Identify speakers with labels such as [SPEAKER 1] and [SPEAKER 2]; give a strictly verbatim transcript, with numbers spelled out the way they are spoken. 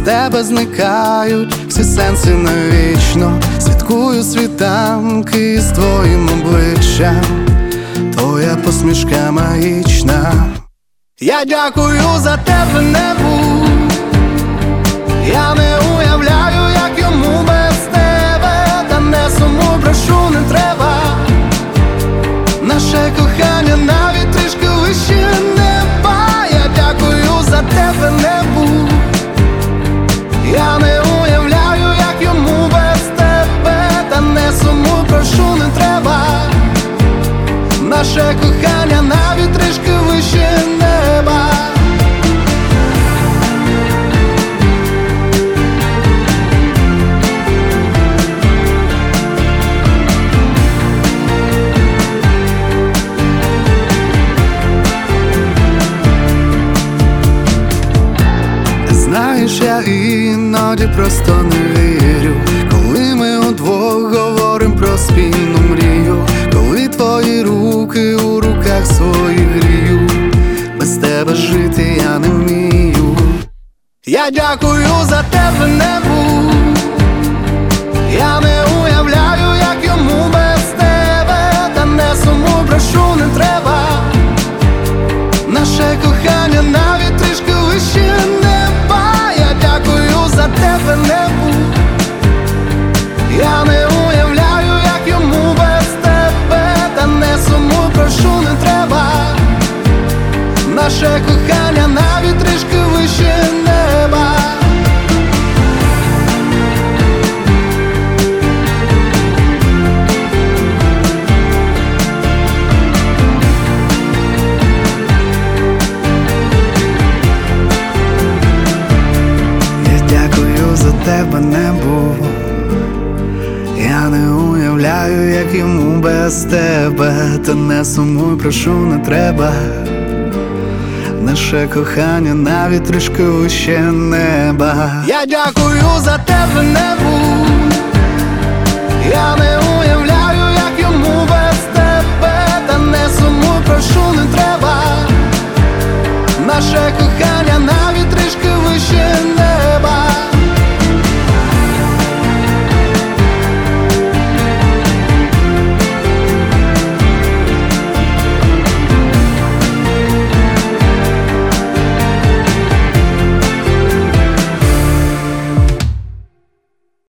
[SPEAKER 1] тебе зникають всі сенси навічно. Святкую світанки з твоїм обличчям, твоя посмішка магічна. Я дякую за тебе небу, я не уявляю, як йому без тебе. Та не сумуй, прошу, не треба. Наше кохання навіть трішки вище неба. Я дякую за тебе небу, я не уявляю, як йому без тебе. Та не сумуй, прошу, не треба. Наше кохання навіть трішки вище неба. Знаєш, я іноді просто не вірю, коли ми удвох говорим про спільну мрію, коли твої руки у руках своїх грію. Без тебе жити я не вмію. Я дякую за тебе небу, я не уявляю, як йому без тебе. Та не сумуй, прошу, не треба. Наше кохання навіть трішки вище неба. Я дякую за тебе небу, я не уявляю, як йому без тебе. Та не сумуй, прошу, не треба. Наше кохання навіть трішки вище неба. Тебе небо, я не уявляю, як йому без тебе. Та не сумуй, прошу, не треба. Наше кохання навіть трішки вище неба. Я дякую за тебе небу, я не уявляю, як йому без тебе. Та не сумуй, прошу, не треба. Наше кохання навіть трішки вище неба.